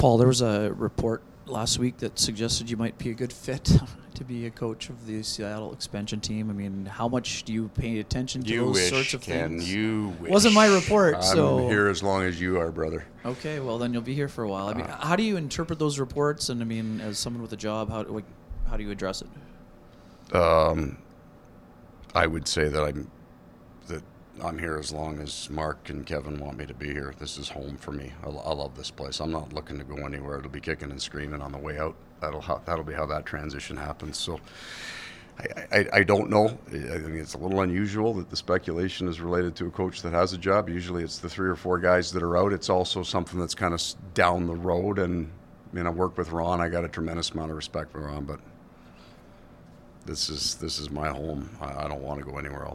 Paul, there was a report last week that suggested you might be a good fit to be a coach of the Seattle expansion team. I mean, how much do you pay attention to those sorts of things? You wish. Wasn't my report, I'm so here as long as you are, brother. Okay, well then you'll be here for a while. I mean, how do you interpret those reports? And I mean, as someone with a job, how do you address it? I would say that I'm here as long as Mark and Kevin want me to be here. This is home for me. I love this place. I'm not looking to go anywhere. It'll be kicking and screaming on the way out. That'll be how that transition happens. So I don't know. I think it's a little unusual that the speculation is related to a coach that has a job. Usually it's the 3 or 4 guys that are out. It's also something that's kind of down the road. And I mean, I work with Ron. I got a tremendous amount of respect for Ron, but this is my home. I don't want to go anywhere else.